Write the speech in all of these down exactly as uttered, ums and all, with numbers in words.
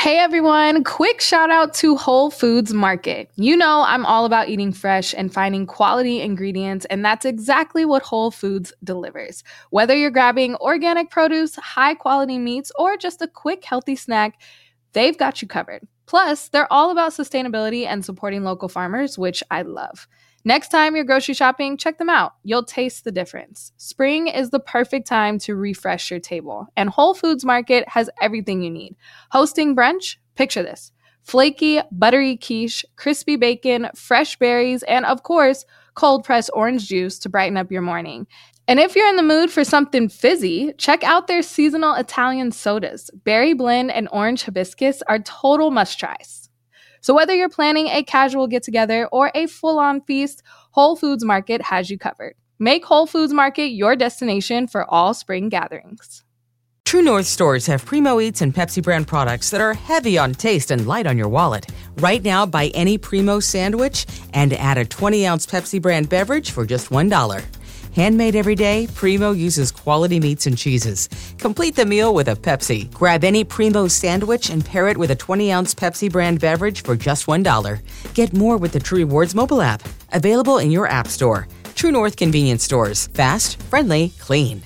Hey everyone, quick shout out to Whole Foods Market. You know I'm all about eating fresh and finding quality ingredients, and that's exactly what Whole Foods delivers. Whether you're grabbing organic produce, high quality meats, or just a quick healthy snack, they've got you covered. Plus, they're all about sustainability and supporting local farmers, which I love. Next time you're grocery shopping, check them out. You'll taste the difference. Spring is the perfect time to refresh your table, and Whole Foods Market has everything you need. Hosting brunch? Picture this. Flaky, buttery quiche, crispy bacon, fresh berries, and of course, cold-pressed orange juice to brighten up your morning. And if you're in the mood for something fizzy, check out their seasonal Italian sodas. Berry blend and orange hibiscus are total must-tries. So whether you're planning a casual get-together or a full-on feast, Whole Foods Market has you covered. Make Whole Foods Market your destination for all spring gatherings. True North stores have Primo Eats and Pepsi brand products that are heavy on taste and light on your wallet. Right now, buy any Primo sandwich and add a twenty-ounce Pepsi brand beverage for just one dollar. Handmade every day, Primo uses quality meats and cheeses. Complete the meal with a Pepsi. Grab any Primo sandwich and pair it with a twenty-ounce Pepsi brand beverage for just one dollar. Get more with the True Rewards mobile app. Available in your app store. True North convenience stores. Fast, friendly, clean.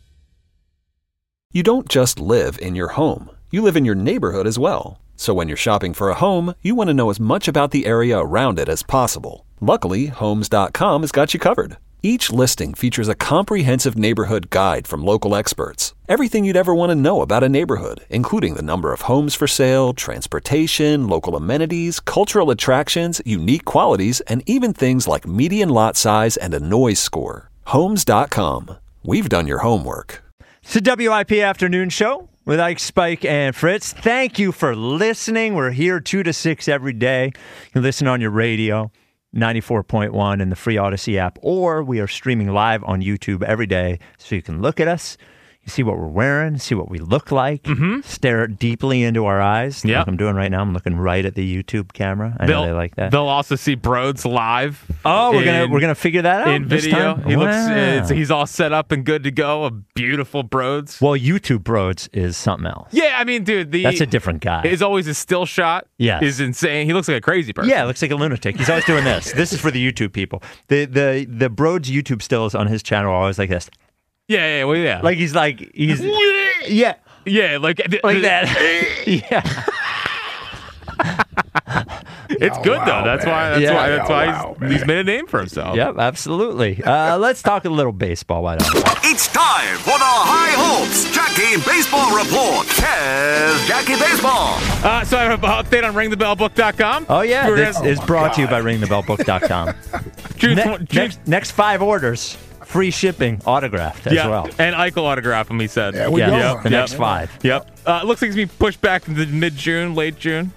You don't just live in your home. You live in your neighborhood as well. So when you're shopping for a home, you want to know as much about the area around it as possible. Luckily, Homes dot com has got you covered. Each listing features a comprehensive neighborhood guide from local experts. Everything you'd ever want to know about a neighborhood, including the number of homes for sale, transportation, local amenities, cultural attractions, unique qualities, and even things like median lot size and a noise score. Homes dot com. We've done your homework. It's the W I P Afternoon Show with Ike, Spike, and Fritz. Thank you for listening. We're here two to six every day. You listen on your radio, ninety-four point one in the free Odyssey app, or we are streaming live on YouTube every day so you can look at us. You see what we're wearing, see what we look like, mm-hmm. stare deeply into our eyes. Yep. Like I'm doing right now. I'm looking right at the YouTube camera. I they'll, know they like that. They'll also see Broads live. Oh, we're in, gonna we're gonna figure that out in this video. time? He wow. looks. It's, he's all set up and good to go. A beautiful Broads. Well, YouTube Broads is something else. Yeah, I mean, dude, the that's a different guy. Is always a still shot. Yes. Is insane. He looks like a crazy person. Yeah, looks like a lunatic. He's always doing this. This is for the YouTube people. The the the Broads YouTube stills on his channel are always like this. Yeah, yeah, well, yeah. Like he's like he's yeah, yeah, like like that. Yeah. It's good wow, though. That's man. why. That's Yeah. why. That's why Wow, he's, he's made a name for himself. Yep, absolutely. Uh, let's talk a little baseball. Why don't we? It's time for the High Hopes Jackie Baseball Report. Here's Jackie Baseball. Uh, so I have an update on ring the bell book dot com. Oh yeah, We're this gonna- is brought to you by ring the bell book dot com. June, Ne- tw- June, next, next five orders, free shipping, autographed as yeah, well. and Eichel autograph him. He said. Yeah, we Yeah, go. Yep, the yep. next five. Yep. Uh, it looks like it's being pushed back into mid-June, late June.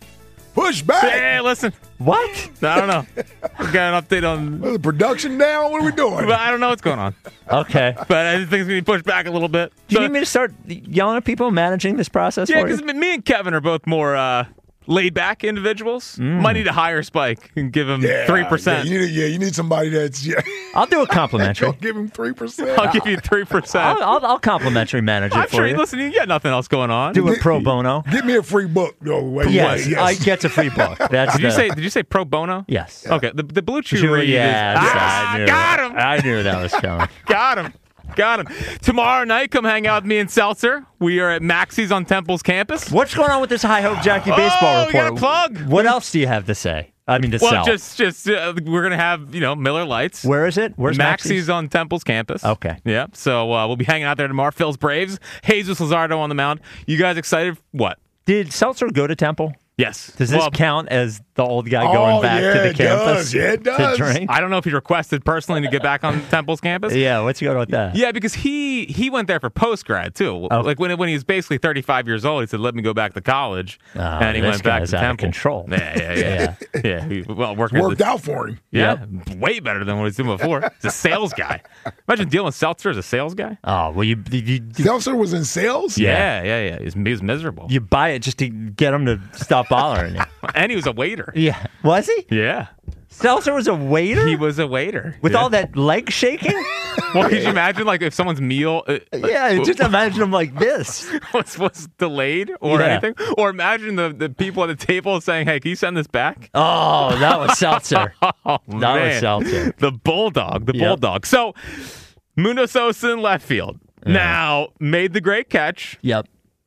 Push back. Hey, listen. What? I don't know. We got an update on. Well, the production down. What are we doing? But I don't know what's going on. Okay. But I think it's going to be pushed back a little bit. Do you So- need me to start yelling at people managing this process yeah, for you? because me and Kevin are both more uh, laid-back individuals. Mm. Might need to hire Spike and give him Yeah, three percent. Yeah, you need, yeah, you need somebody that's yeah. I'll do a complimentary. Don't give him three percent. I'll give you three percent. I'll, I'll, I'll complimentary manage it I'm for sure. you. Listen, you got nothing else going on. Do a pro bono. Get me a free book, though. Wait, Yes, wait, I get a free book. That's Did you the- say? Did you say pro bono? yes? Okay. The the blue chew Sure, read yeah, is I ah, knew got that. him. I knew that was coming. Got him. Got him. Tomorrow night, come hang out with me and Seltzer. We are at Maxie's on Temple's campus. What's going on with this High Hope Jackie baseball Oh, we got report? a plug. What else do you have to say? I mean, to Well, sell. just just uh, we're gonna have you know Miller Lights. Where is it? Where's Maxie's? Maxie's? on Temple's campus. Okay. Yeah. So uh, we'll be hanging out there tomorrow. Phil's Braves. Jesus Luzardo on the mound. You guys excited? What? Did Seltzer go to Temple? Yes. Does this Well, count as the old guy Oh, going back yeah, to the it campus does. Yeah, it does. to drink? I don't know if he requested personally to get back on Temple's campus. Yeah, what's going on with that? Yeah, because he he went there for post grad too. Oh. Like when when he was basically thirty-five years old, he said, "Let me go back to college," Oh, and he this went back guy's to out of Temple. control. Yeah, yeah, yeah, yeah. yeah he, well, working as Worked a- out for him. Yeah, way better than what he was doing before. He's a sales guy. Imagine dealing with Seltzer as a sales guy. Oh, well, you you, you, Seltzer was in sales? Yeah, yeah, yeah. He was, he was miserable, you buy it just to get him to stop bothering you. and he was a waiter. Yeah. Was he? Yeah. Seltzer was a waiter? He was a waiter. With Yeah. all that leg shaking? Well, could you imagine, like, if someone's meal uh, Yeah, just imagine him like this. was, was delayed or Yeah. anything? Or imagine the, the people at the table saying, hey, can you send this back? Oh, that was Seltzer. Oh, That man. was Seltzer. The Bulldog. The Yep. Bulldog. So, Mundo Sosa in left field. Now, made the great catch. Yep.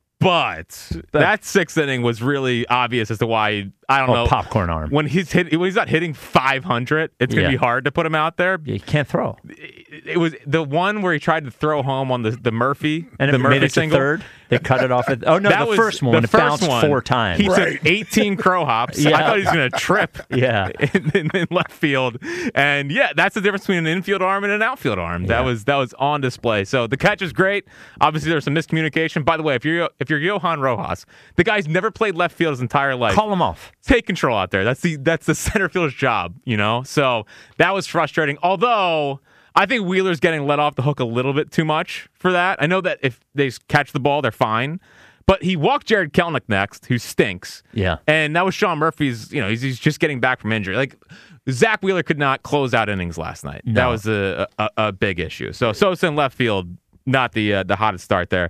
But that sixth inning was really obvious as to why, I don't Oh, know. popcorn arm. When he's hit, when he's not hitting five hundred, it's going to Yeah. be hard to put him out there. You can't throw. It, it was the one where he tried to throw home on the, the Murphy. And the it Murphy made it to single. third. They cut it off. At, oh, no, That the was first one. the when it first bounced one, four times. He Right. took eighteen crow hops. Yeah. I thought he was going to trip Yeah. in, in, in left field. And yeah, that's the difference between an infield arm and an outfield arm. Yeah. That was that was on display. So the catch is great. Obviously, there's some miscommunication. By the way, if you're if you're Johan Rojas, the guy's never played left field his entire life. Call him off. Take control out there. That's the that's the center fielder's job, you know? So that was frustrating. Although I think Wheeler's getting let off the hook a little bit too much for that. I know that if they catch the ball, they're fine. But he walked Jared Kelenic next, who stinks. Yeah. And that was Sean Murphy's, you know, he's, he's just getting back from injury. Like, Zach Wheeler could not close out innings last night. That No. was a, a, a big issue. So Sosa in left field, not the uh, the hottest start there.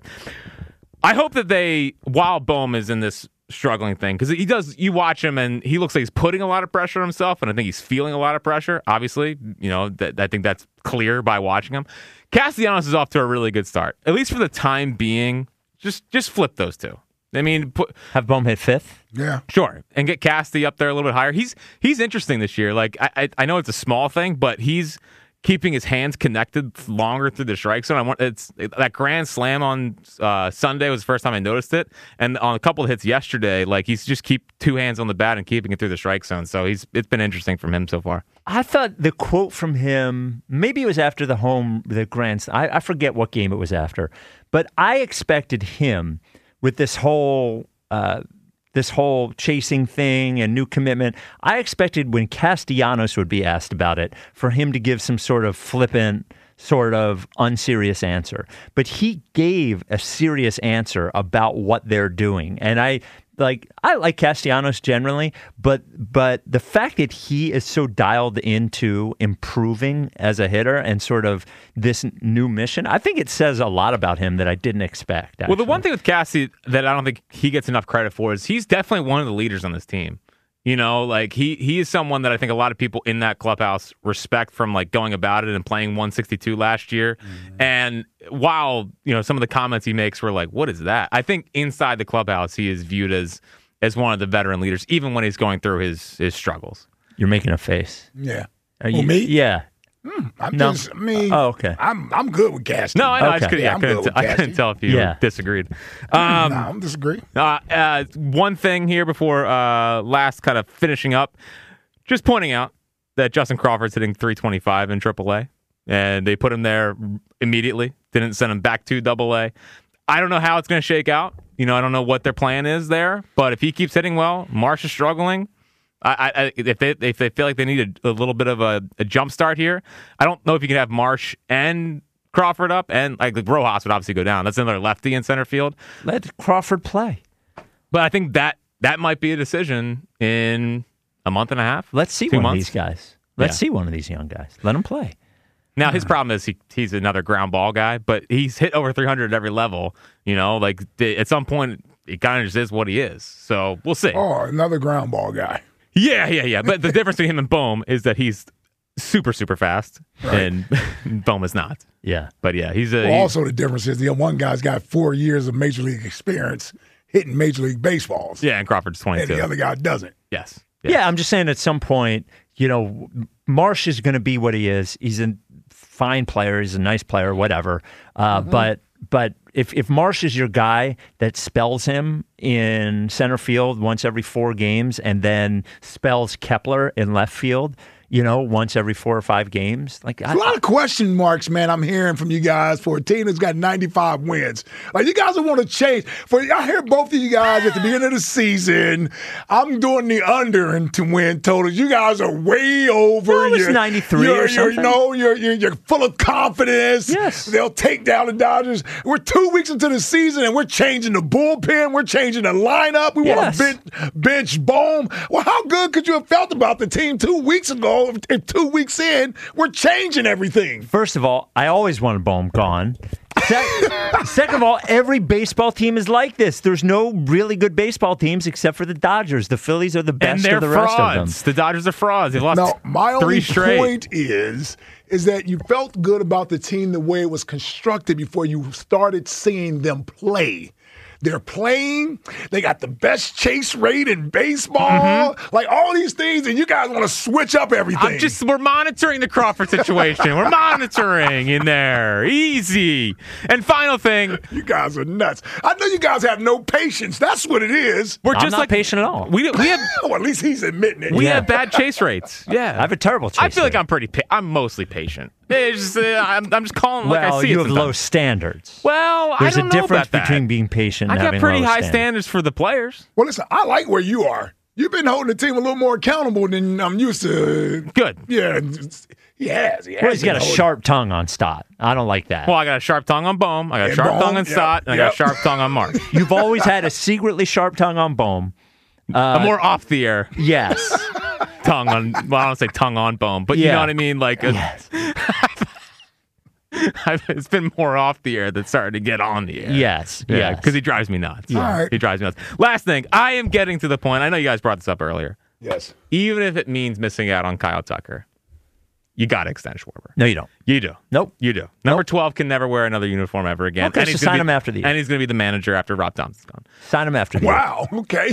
I hope that they, while Bohm is in this struggling thing, because he does, you watch him and he looks like he's putting a lot of pressure on himself, and I think he's feeling a lot of pressure, obviously. You know, that, I think that's clear by watching him. Castellanos is off to a really good start, at least for the time being. Just just flip those two. I mean, put, Have Bohm hit fifth? Yeah. sure, and get Casty up there a little bit higher. He's he's interesting this year. Like I I, I know it's a small thing, but he's keeping his hands connected longer through the strike zone. I want it's that grand slam on uh, Sunday was the first time I noticed it, and on a couple of hits yesterday, like he's just keep two hands on the bat and keeping it through the strike zone. So he's it's been interesting from him so far. I thought the quote from him, maybe it was after the home, the grand, I, I forget what game it was after, but I expected him with this whole, uh, this whole chasing thing and new commitment. I expected when Castellanos would be asked about it for him to give some sort of flippant, sort of unserious answer. But he gave a serious answer about what they're doing. And I, Like I like Castellanos generally, but but the fact that he is so dialed into improving as a hitter and sort of this new mission, I think it says a lot about him that I didn't expect. Actually. Well, the one thing with Cassie that I don't think he gets enough credit for is he's definitely one of the leaders on this team. You know, like he he is someone that I think a lot of people in that clubhouse respect from like going about it and playing one sixty-two last year. Mm-hmm. And while, you know, some of the comments he makes were like, what is that? I think inside the clubhouse, he is viewed as as one of the veteran leaders, even when he's going through his his struggles. You're making a face. Yeah. Are Well, you, me? Yeah. I'm No. just, I mean, Oh, okay. I'm I'm good with Casty. No, I know. I, just Okay. couldn't, yeah, Yeah, I, I'm couldn't good t- with I couldn't Cassie. tell if you Yeah. disagreed. Um, no, I don't disagree. Uh, uh, one thing here before uh, last kind of finishing up, just pointing out that Justin Crawford's hitting three twenty-five in triple A, and they put him there immediately, didn't send him back to double A. I don't know how it's going to shake out. You know, I don't know what their plan is there, but if he keeps hitting well, Marsh is struggling. I, I, if they if they feel like they need a, a little bit of a, a jump start here, I don't know if you can have Marsh and Crawford up, and like Rojas would obviously go down. That's another lefty in center field. Let Crawford play. But I think that that might be a decision in a month and a half. Let's see two one months. of these guys. Let's Yeah. see one of these young guys. Let him play. Now his problem is he he's another ground ball guy, but he's hit over three hundred at every level. You know, like the, at some point it kind of just is what he is. So we'll see. Oh, another ground ball guy. Yeah, yeah, yeah. But the difference between him and Bohm is that he's super, super fast, Right. and Bohm is not. Yeah. But yeah, he's a. Well, he- also, the difference is the one guy's got four years of major league experience hitting major league baseballs, yeah, and Crawford's and twenty-two. the other guy doesn't. Yes. Yeah. yes. I'm just saying at some point, you know, Marsh is going to be what he is. He's a fine player. He's a nice player, whatever. Uh, Mm-hmm. But but if, if Marsh is your guy that spells him in center field once every four games and then spells Kepler in left field, you know, once every four or five games. Like I, a lot of question marks, man, I'm hearing from you guys for a team that's got ninety-five wins. Like, you guys want to change. For I hear both of you guys at the beginning of the season, I'm doing the under and to win totals. You guys are way over. No, it was you're, ninety-three you're, or something. You're, no, you're, you're, you're full of confidence. Yes. They'll take down the Dodgers. We're two weeks into the season, and we're changing the bullpen. We're changing the lineup. We Yes. want to bench, bench Bohm. Well, how good could you have felt about the team two weeks ago? If, if two weeks in, we're changing everything. First of all, I always wanted Bohm gone. Se- Second of all, every baseball team is like this. There's no really good baseball teams except for the Dodgers. The Phillies are the And best they're of the frauds. rest of them. The Dodgers are frauds. They've lost Now, my three only straight. point is, is that you felt good about the team the way it was constructed before you started seeing them play. They're playing. They got the best chase rate in baseball. Mm-hmm. Like all these things, and you guys want to switch up everything. I'm just we're monitoring the Crawford situation. We're monitoring in there. Easy. And final thing. You guys are nuts. I know you guys have no patience. That's what it is. We're I'm just not like patient at all. We we have Well, at least he's admitting it. we Yeah. have bad chase rates. Yeah. I have a terrible chase I feel like rate. I'm pretty pa- I'm mostly patient. It's just, uh, I'm, I'm just calling like Well, I see you it have low sometimes. standards. Well, There's I don't a difference know about that. between being patient and I got having pretty low high standards. standards for the players. Well, listen, I like where you are. You've been holding the team a little more accountable than I'm used to. Good. Yeah, it's- he has. He has Well, he's got been a holding- sharp tongue on Stott. I don't like that. Well, I got a sharp tongue on Bohm. I got a And sharp Bohm, tongue on yeah, Stott. And I got yep. a sharp tongue on Mark. You've always had a secretly sharp tongue on Bohm. a more off the air Yes. tongue on. Well, I don't say tongue on Bohm, but you Yeah. know what I mean. Like a, Yes. it's been more off the air that's starting to get on the air. Yes. Yeah, Yes. because he drives me nuts. All right. He drives me nuts. Last thing, I am getting to the point. I know you guys brought this up earlier. Yes. Even if it means missing out on Kyle Tucker, you got to extend Schwarber. No, you don't. You do. Nope. You do. Number twelve can never wear another uniform ever again. Okay, and so he's gonna sign be- him after the year. And he's going to be the manager after Rob Thompson's gone. Sign him after the year. Wow. Okay.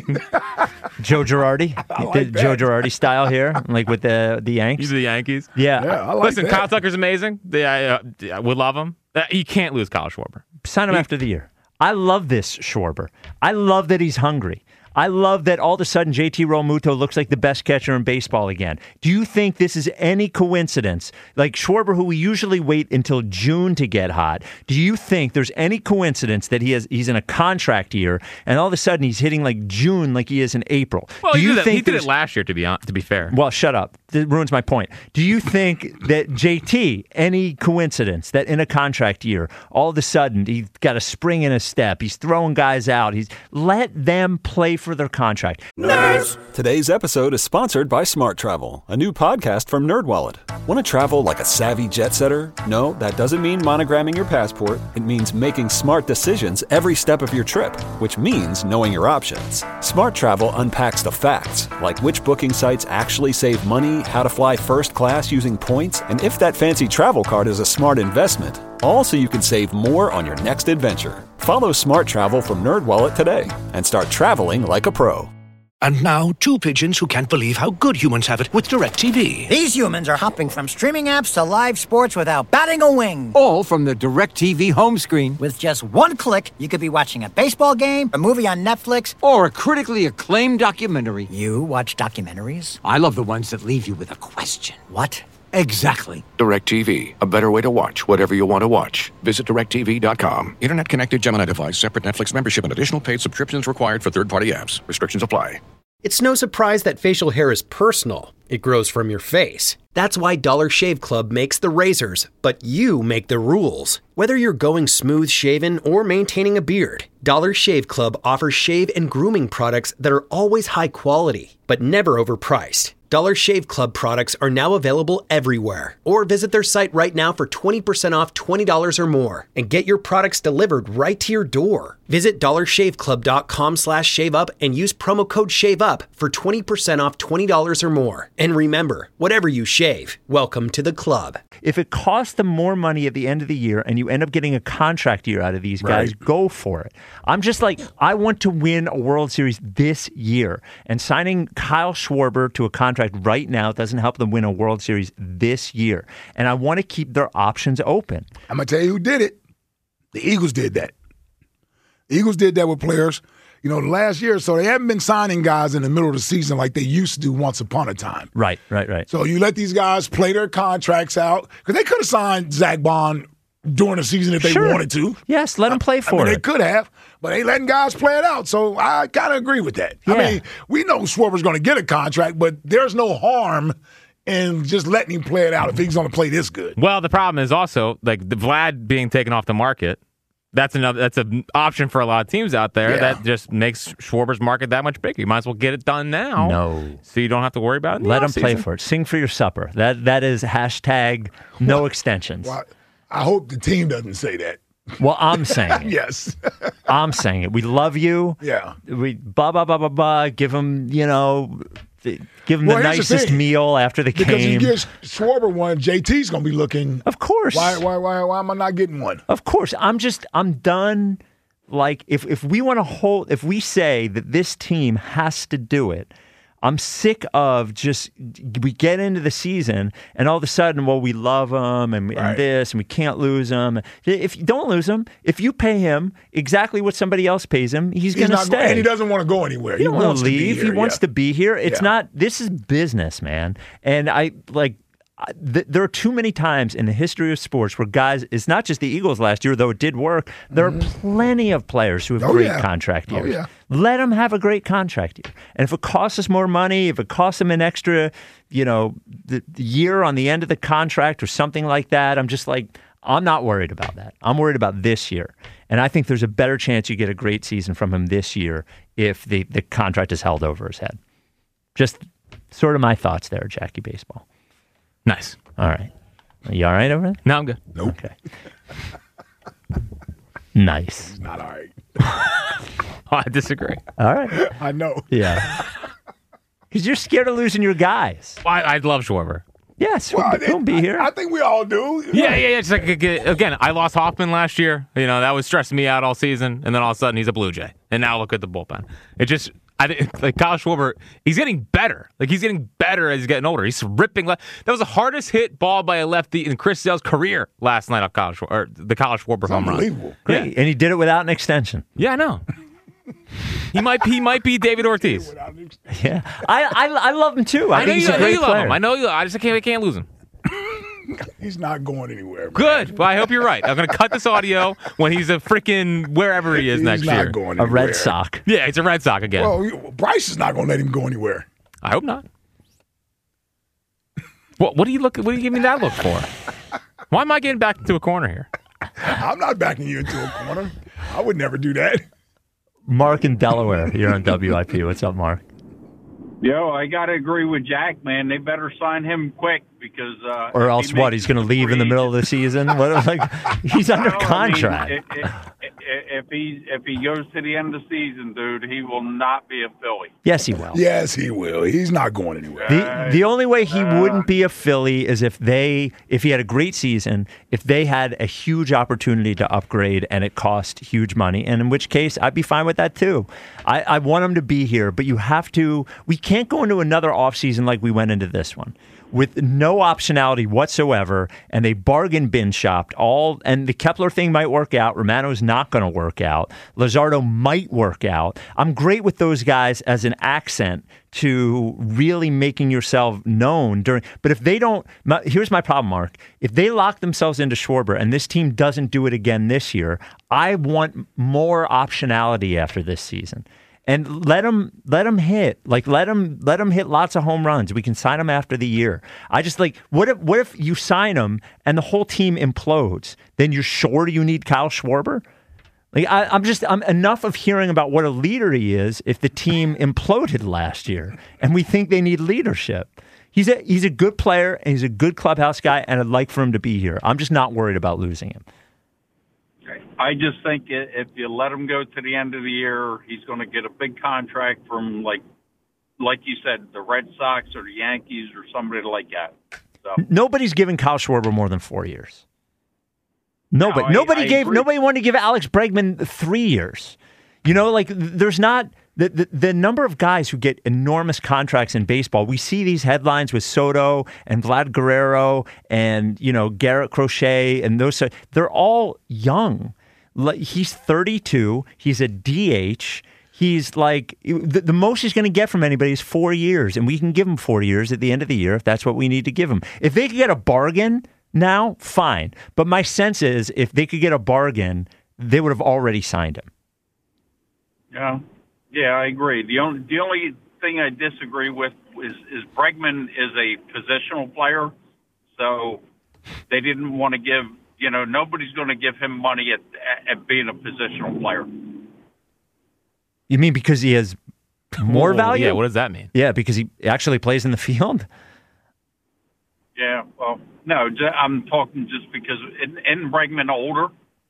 Joe Girardi. like the that. Joe Girardi style here, like with the the Yanks. He's the Yankees. Yeah. Yeah, I like Listen, that. Kyle Tucker's amazing. They, I, uh, I would love him. Uh, you can't lose Kyle Schwarber. Sign him after the year. I love this Schwarber. I love that he's hungry. I love that all of a sudden J T Realmuto looks like the best catcher in baseball again. Do you think this is any coincidence? Like Schwarber, who we usually wait until June to get hot, do you think there's any coincidence that he has he's in a contract year and all of a sudden he's hitting like June like he is in April? Well, do he, you did, it, think he did it there's- last year, to be, on, to be fair. Well, shut up. That ruins my point. Do you think that J T, any coincidence that in a contract year, all of a sudden he's got a spring in his step, he's throwing guys out, he's let them play for their contract. Today's episode is sponsored by Smart Travel, a new podcast from NerdWallet. Want to travel like a savvy jet setter? No, that doesn't mean monogramming your passport. It means making smart decisions every step of your trip, which means knowing your options. Smart Travel unpacks the facts, like which booking sites actually save money, how to fly first class using points, and if that fancy travel card is a smart investment. All so you can save more on your next adventure. Follow Smart Travel from NerdWallet today and start traveling like a pro. And now, two pigeons who can't believe how good humans have it with DirecTV. These humans are hopping from streaming apps to live sports without batting a wing. All from the DirecTV home screen. With just one click, you could be watching a baseball game, a movie on Netflix, Or a critically acclaimed documentary. You watch documentaries? I love the ones that leave you with a question. What? Exactly. DirecTV. A better way to watch whatever you want to watch. Visit direct T V dot com. Internet connected Gemini device, separate Netflix membership, and additional paid subscriptions required for third-party apps. Restrictions apply. It's no surprise that facial hair is personal. It grows from your face. That's why Dollar Shave Club makes the razors, but you make the rules. Whether you're going smooth shaven or maintaining a beard, Dollar Shave Club offers shave and grooming products that are always high quality, but never overpriced. Dollar Shave Club products are now available everywhere. Or visit their site right now for twenty percent off twenty dollars or more and get your products delivered right to your door. Visit dollar shave club dot com slash shave up and use promo code SHAVEUP for twenty percent off twenty dollars or more. And remember, whatever you shave, welcome to the club. If it costs them more money at the end of the year and you end up getting a contract year out of these guys, Right. go for it. I'm just like, I want to win a World Series this year. And signing Kyle Schwarber to a contract right now doesn't help them win a World Series this year. And I want to keep their options open. I'm going to tell you who did it. The Eagles did that. The Eagles did that with players. You know, the last year or so, they haven't been signing guys in the middle of the season like they used to do once upon a time. Right, right, right. So you let these guys play their contracts out because they could have signed Zach Bond during the season if they Sure. wanted to. Yes, let them play for I mean, it. They could have, but they letting guys play it out. So I kind of agree with that. Yeah. I mean, we know Schwarber's going to get a contract, but there's no harm in just letting him play it out if he's going to play this good. Well, the problem is also like the Vlad being taken off the market. That's another. That's an option for a lot of teams out there. Yeah. That just makes Schwarber's market that much bigger. You might as well get it done now. No. So you don't have to worry about it. in the Let them play offseason. for it. Sing for your supper. That That is hashtag no extensions. Well, I hope the team doesn't say that. Well, I'm saying it. Yes. I'm saying it. We love you. Yeah. We blah, blah, blah, blah, blah. Give them, you know, the, give them Well, the here's the nicest thing. meal after the Because game. if you get Schwarber one, J T's going to be looking. Of course. Why, why, why, why am I not getting one? Of course. I'm just, I'm done. Like, if, if we want to hold, if we say that this team has to do it, I'm sick of just, we get into the season and all of a sudden, well, we love him and, Right. and this and we can't lose him. If you don't lose him, if you pay him exactly what somebody else pays him, he's, He's going to not stay. go- and he doesn't want to go anywhere. He, He don't want wants to to be leave. here, he wants yeah. to be here. It's Yeah. not. This is business, man. And I like. I- th- there are too many times in the history of sports where guys. It's not just the Eagles last year, though it did work. There are plenty of players who have Oh, great yeah. contract Oh, years. yeah. Let them have a great contract year. And if it costs us more money, if it costs them an extra, you know, the, the year on the end of the contract or something like that, I'm just like. I'm not worried about that. I'm worried about this year. And I think there's a better chance you get a great season from him this year if the, the contract is held over his head. Just sort of my thoughts there, Jackie Baseball. Nice. All right. Are you all right over there? No, I'm good. Nope. Okay. Nice. Not all right. I disagree. All right. I know. Yeah. Because you're scared of losing your guys. I, I love Schwarber. Yes, Well, he'll, he'll be here. I, I think we all do. Yeah, yeah, yeah. It's like again, I lost Hoffman last year. You know that was stressing me out all season, and then all of a sudden he's a Blue Jay, and now look at the bullpen. It just, I didn't- like Kyle Schwarber. He's getting better. Like he's getting better as he's getting older. He's ripping. Le- that was the hardest hit ball by a lefty in Chris Sale's career last night off Kyle Schwarber, or the Kyle Schwarber home run. Unbelievable. Great. And he did it without an extension. Yeah, I know. He might, he might be David Ortiz. Yeah. I, I, I love him too. I, I know think he's you, a I know great you love player. him. I know you. I just can't, I can't lose him. He's not going anywhere. Man. Good. Well, I hope you're right. I'm going to cut this audio when he's a freaking wherever he is He's next not year. going A anywhere. Red Sox. Yeah, it's a Red Sox again. Well, Bryce is not going to let him go anywhere. I hope not. What? What do you look? What do you give me that look for? Why am I getting back into a corner here? I'm not backing you into a corner. I would never do that. Mark in Delaware. You're on W I P. What's up, Mark? Yo, I got to agree with Jack, man. They better sign him quick because. Uh, Or if else he what? makes He's going to it leave in the free middle of the season? What? Like he's under No, I mean, contract. if, if, if, if he if he goes to the end of the season, dude, he will not be a Philly. Yes, he will. Yes, he will. He's not going anywhere. The the only way he wouldn't be a Philly is if they if he had a great season, if they had a huge opportunity to upgrade and it cost huge money, and in which case I'd be fine with that too. I, I want him to be here, but you have to we can't go into another offseason like we went into this one. With no optionality whatsoever, and they bargain bin shopped all, and the Kepler thing might work out. Romano's not going to work out. Luzardo might work out. I'm great with those guys as an accent to really making yourself known during. But if they don't, my, here's my problem, Mark. If they lock themselves into Schwarber and this team doesn't do it again this year, I want more optionality after this season. And let him let him hit like let him let him hit lots of home runs. We can sign him after the year. I just like what if what if you sign him and the whole team implodes? Then you're sure you need Kyle Schwarber? Like I, I'm just I'm enough of hearing about what a leader he is. If the team imploded last year and we think they need leadership, he's a he's a good player and he's a good clubhouse guy, and I'd like for him to be here. I'm just not worried about losing him. I just think i- if you let him go to the end of the year, he's going to get a big contract from, like, like you said, the Red Sox or the Yankees or somebody like that. So, Nobody's given Kyle Schwarber more than four years. Nobody. No, I- nobody I gave. agree. Nobody wanted to give Alex Bregman three years. You know, like there's not the, the the number of guys who get enormous contracts in baseball. We see these headlines with Soto and Vlad Guerrero and you know Garrett Crochet and those. They're all young. Like, he's thirty-two. He's a D H. He's like, the, the most he's going to get from anybody is four years, and we can give him four years at the end of the year if that's what we need to give him. If they could get a bargain now, fine. But my sense is if they could get a bargain, they would have already signed him. Yeah, yeah, I agree. The only the only thing I disagree with is, is Bregman is a positional player, so they didn't want to give, you know, nobody's going to give him money at, at being a positional player. You mean because he has more Whoa, value? Yeah, what does that mean? Yeah, because he actually plays in the field? Yeah, well, no, j- I'm talking just because, isn't, isn't Bregman older?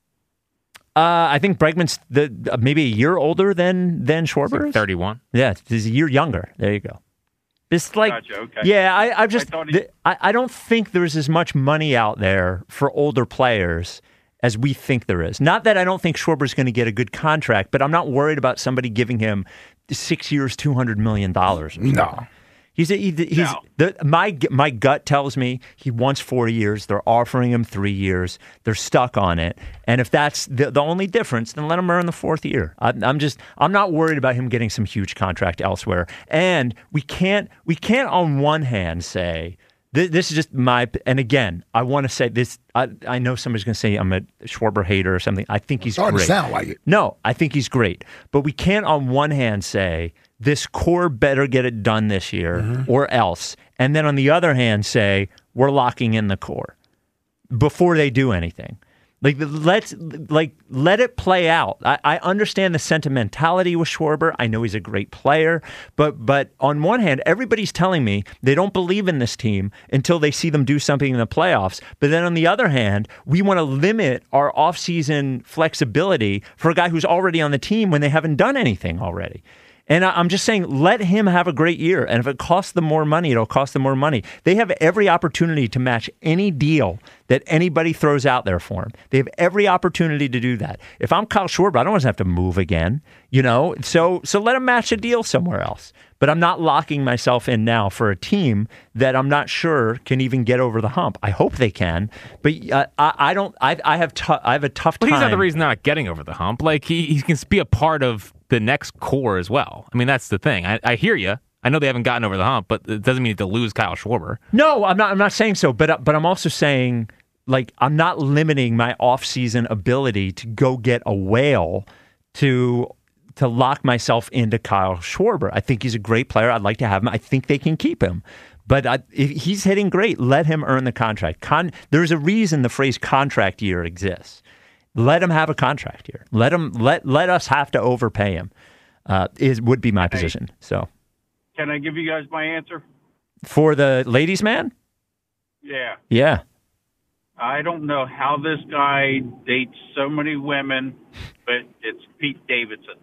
Uh, I think Bregman's the, uh, maybe a year older than, than Schwarber is. thirty-one. Yeah, he's a year younger. There you go. It's like, Gotcha, okay. yeah, I, I just, I thought he- th- I, I don't think there's as much money out there for older players as we think there is. Not that I don't think Schwarber's going to get a good contract, but I'm not worried about somebody giving him six years, two hundred million dollars. No. He's a, he, he's No. the, my my gut tells me he wants four years. They're offering him three years. They're stuck on it. And if that's the, the only difference, then let him earn the fourth year. I, I'm just I'm not worried about him getting some huge contract elsewhere. And we can't we can't on one hand say this, this is just my and again I want to say this. I, I know somebody's going to say I'm a Schwarber hater or something. I think he's Starting great. to sound like it. No, I think he's great. But we can't on one hand say this core better get it done this year Mm-hmm. or else. And then on the other hand, say we're locking in the core before they do anything. Like let's like let it play out. I, I understand the sentimentality with Schwarber. I know he's a great player, but but on one hand, everybody's telling me they don't believe in this team until they see them do something in the playoffs. But then on the other hand, we want to limit our offseason flexibility for a guy who's already on the team when they haven't done anything already. And I'm just saying, let him have a great year. And if it costs them more money, it'll cost them more money. They have every opportunity to match any deal that anybody throws out there for him. They have every opportunity to do that. If I'm Kyle Schwarber, I don't want to have to move again, you know? So so let him match a deal somewhere else. But I'm not locking myself in now for a team that I'm not sure can even get over the hump. I hope they can, but uh, I, I don't. I, I have t- I have a tough But time. he's not the reason they're not getting over the hump. Like he, he can be a part of the next core as well. I mean, that's the thing. I, I hear you. I know they haven't gotten over the hump, but it doesn't mean to lose Kyle Schwarber. No, I'm not. I'm not saying so. But but I'm also saying like I'm not limiting my offseason ability to go get a whale to. to lock myself into Kyle Schwarber. I think he's a great player. I'd like to have him. I think they can keep him. But I, if he's hitting great, let him earn the contract. Con, there's a reason the phrase contract year exists. Let him have a contract year. Let him let let us have to overpay him. Uh, is would be my position. So, Can I give you guys my answer? for the ladies' man, Yeah. yeah. I don't know how this guy dates so many women, but it's Pete Davidson.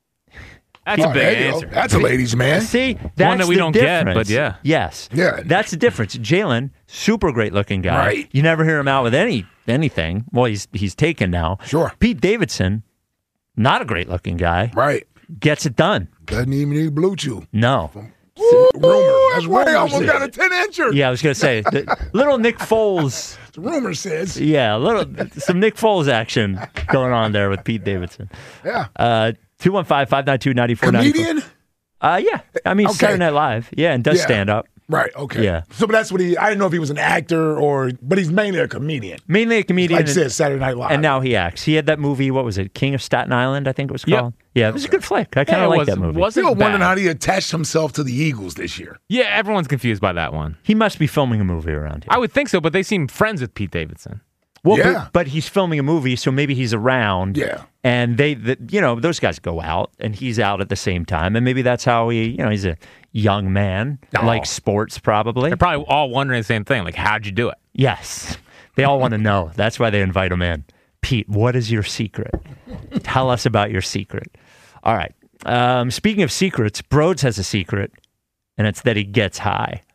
That's Oh, a there big you go. answer. That's a ladies' man. See, that's that we the don't get, difference. but yeah. Yes. Yeah. That's the difference. Jalen, super great looking guy. Right. You never hear him out with any anything. Well, he's he's taken now. Sure. Pete Davidson, not a great looking guy. Right. Gets it done. Doesn't even need Blue Chew. No. Rumor. That's Way rumor. almost says. got a ten incher. Yeah, I was gonna say the, little Nick Foles. Rumor says. Yeah, a little some Nick Foles action going on there with Pete Davidson. Yeah. Uh two one five, five nine two, nine four nine four. Comedian? Uh yeah. I mean Okay. Saturday Night Live. Yeah, and does Yeah. stand up. Right. Okay. Yeah. So but that's what he. I didn't know if he was an actor or, but he's mainly a comedian. Mainly a comedian. Like you and- said, Saturday Night Live. And now he acts. He had that movie, what was it, King of Staten Island, I think it was Yep. called? Yeah, it was a good flick. I kind Yeah, of it like was- that movie. wasn't Still wondering bad. how he attached himself to the Eagles this year. Yeah, everyone's confused by that one. He must be filming a movie around here. I would think so, but they seem friends with Pete Davidson. Well, Yeah. but, but he's filming a movie, so maybe he's around. Yeah. And they, the, you know, those guys go out, and he's out at the same time, and maybe that's how he, you know, he's a young man, Oh. likes sports probably. They're probably all wondering the same thing, like, how'd you do it? Yes, they all want to know. That's why they invite him in. Pete, what is your secret? Tell us about your secret. All right. Um, speaking of secrets, Broads has a secret, and it's that he gets high.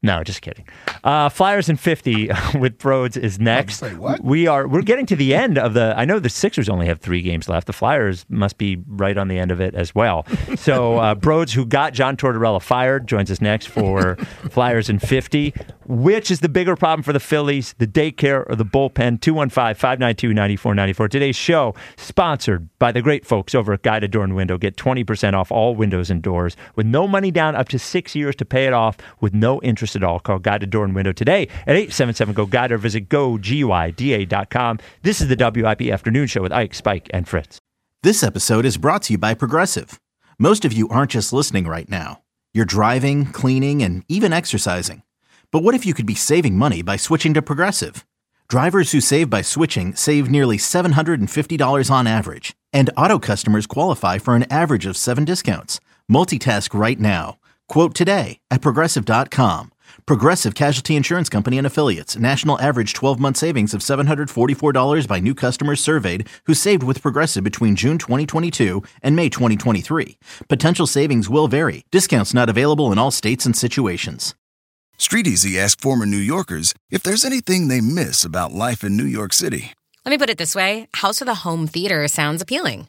No, just kidding. Uh, Flyers in fifty with Broads is next. Say what? We are we're getting to the end of the. I know the Sixers only have three games left. The Flyers must be right on the end of it as well. So uh, Broads, who got John Tortorella fired, joins us next for Flyers in fifty. Which is the bigger problem for the Phillies, the daycare or the bullpen? two one five, five nine two, nine four nine four. Today's show sponsored by the great folks over at Guided Door and Window. Get twenty percent off all windows and doors with no money down, up to six years to pay it off with no interest at all. Call Guided Door and Window today at eight seven seven, G O, Guide or visit go gyda dot com. This is the W I P Afternoon Show with Ike, Spike, and Fritz. This episode is brought to you by Progressive. Most of you aren't just listening right now. You're driving, cleaning, and even exercising. But what if you could be saving money by switching to Progressive? Drivers who save by switching save nearly seven hundred fifty dollars on average. And auto customers qualify for an average of seven discounts. Multitask right now. Quote today at Progressive dot com. Progressive Casualty Insurance Company and Affiliates. National average twelve-month savings of seven hundred forty-four dollars by new customers surveyed who saved with Progressive between June twenty twenty-two and May twenty twenty-three. Potential savings will vary. Discounts not available in all states and situations. StreetEasy asked former New Yorkers if there's anything they miss about life in New York City. Let me put it this way. House with a home theater sounds appealing.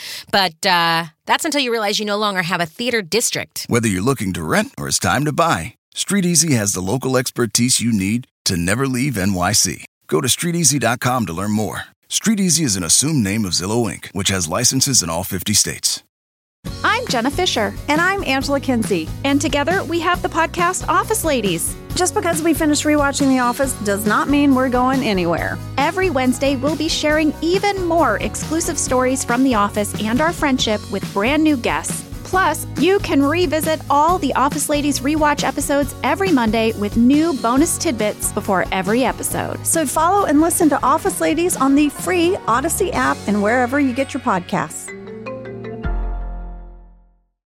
But uh, that's until you realize you no longer have a theater district. Whether you're looking to rent or it's time to buy, StreetEasy has the local expertise you need to never leave N Y C. Go to street easy dot com to learn more. StreetEasy is an assumed name of Zillow Incorporated, which has licenses in all fifty states. I'm Jenna Fisher. And I'm Angela Kinsey. And together we have the podcast Office Ladies. Just because we finished rewatching The Office does not mean we're going anywhere. Every Wednesday, we'll be sharing even more exclusive stories from The Office and our friendship with brand new guests. Plus, you can revisit all the Office Ladies rewatch episodes every Monday with new bonus tidbits before every episode. So follow and listen to Office Ladies on the free Odyssey app and wherever you get your podcasts.